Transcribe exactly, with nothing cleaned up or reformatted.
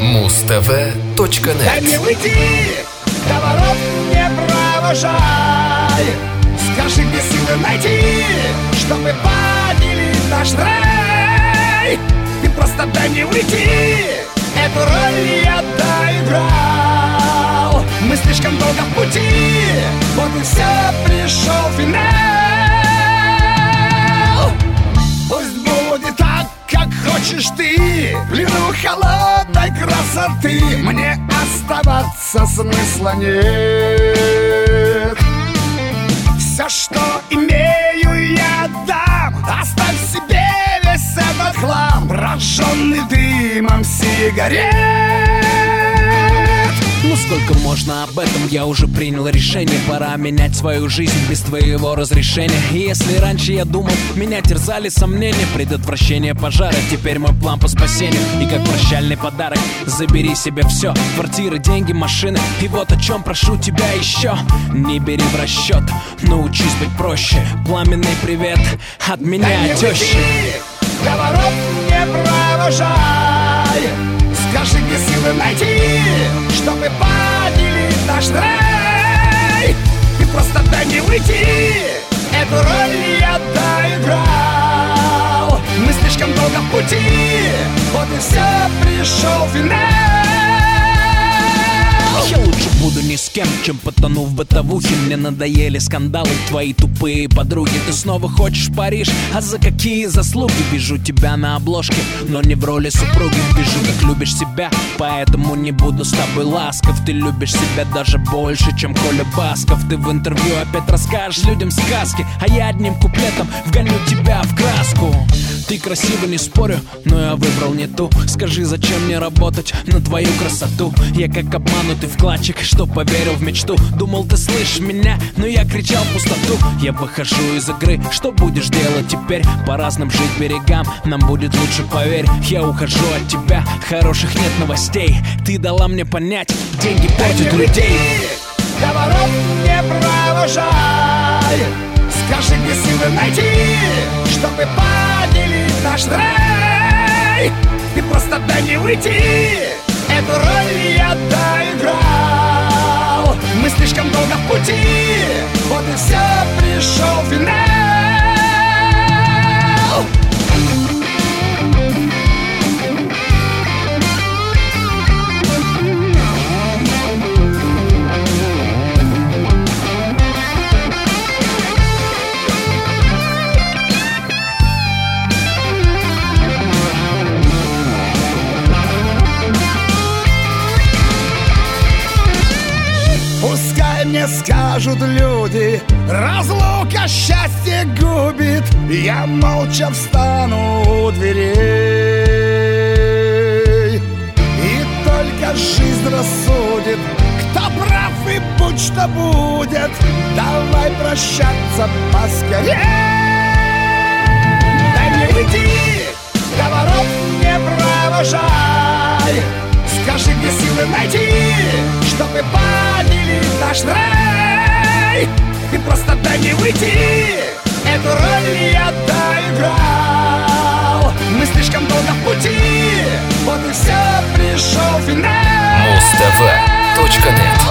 муз тв точка нет. Дай мне уйти, до ворот не провожай. Скажи, где силы найти, чтобы поделить наш рай. Ты просто дай мне уйти, эту роль я доиграл. Мы слишком долго в пути, вот и все, пришел финал. Пусть будет так, как хочешь ты, в плену холодной красоты. Мне оставаться смысла нет. Все, что имею, я отдам. Оставь себе весь этот хлам, прожженный дымом сигарет. Ну сколько можно об этом, я уже принял решение. Пора менять свою жизнь без твоего разрешения. И если раньше я думал, меня терзали сомнения, предотвращение пожара, теперь мой план по спасению. И как прощальный подарок забери себе все: квартиры, деньги, машины. И вот о чем прошу тебя еще: не бери в расчет, научись быть проще. Пламенный привет от меня, тещи. До ворот не провожай. Скажи, где силы найти, чтобы поделить наш рай. Ты просто дай мне уйти, эту роль я доиграл. Мы слишком долго в пути, вот и все, пришел финал. Я лучше буду ни с кем, чем потону в бытовухе. Мне надоели скандалы, твои тупые подруги. Ты снова хочешь в Париж, а за какие заслуги? Вижу тебя на обложке, но не в роли супруги. Вижу, как любишь себя, поэтому не буду с тобой ласков. Ты любишь себя даже больше, чем Коля Басков. Ты в интервью опять расскажешь людям сказки, а я одним куплетом вгоню тебя в краску. Ты красива, не спорю, но я выбрал не ту. Скажи, зачем мне работать на твою красоту? Я как обманутый вкладчик, что поверил в мечту. Думал, ты слышишь меня, но я кричал в пустоту. Я выхожу из игры, что будешь делать теперь? По разным жить берегам, нам будет лучше, поверь. Я ухожу от тебя, хороших нет новостей. Ты дала мне понять, деньги портят людей. До ворот не провожай. Скажи, где силы найти, чтобы поделить наш рай. Ты просто дай мне уйти, эту роль я доиграл. Мы слишком долго в пути, вот и все, пришел финал. Пускай мне скажут люди, разлука счастье губит. Я молча встану у дверей, и только жизнь рассудит, кто прав и будь что будет. Давай прощаться поскорей. Дай мне уйти, до ворот не провожай. Скажи, где силы найти, чтобы поделить наш рай. Ты просто дай мне уйти, эту роль я доиграл. Мы слишком долго в пути, вот и все, пришел финал. муз тв точка нет.